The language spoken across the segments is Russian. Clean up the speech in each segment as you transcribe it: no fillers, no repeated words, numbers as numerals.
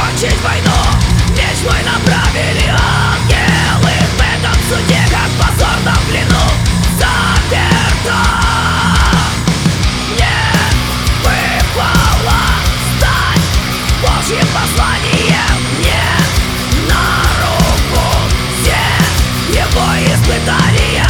закончить войну. Меч мой направили ангелы. В этом суде, как в позорном плену, заперто. Мне выпало стать Божьим посланием. Мне на руку все его испытания.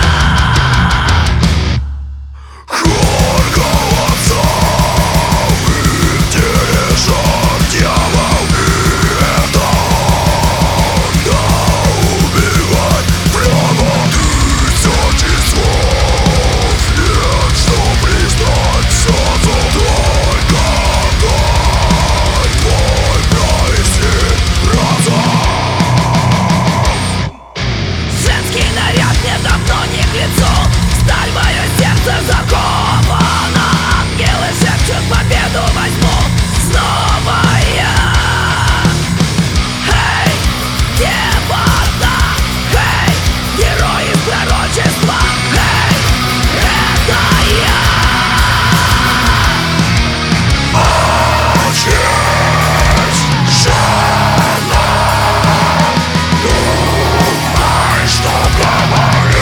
Сталь мое сердце закована. Ангелы шепчут, победу возьму снова я. Эй, девата, эй, герой из пророчества, эй, это я. Отец, жена, думай, что говоришь.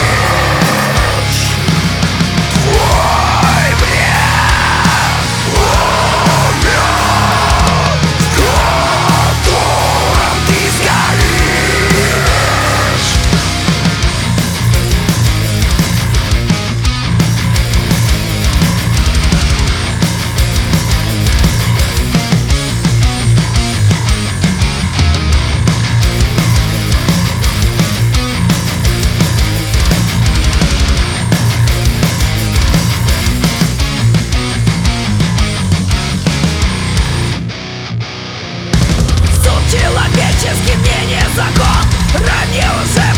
Человеческий мне не закон, ранее уже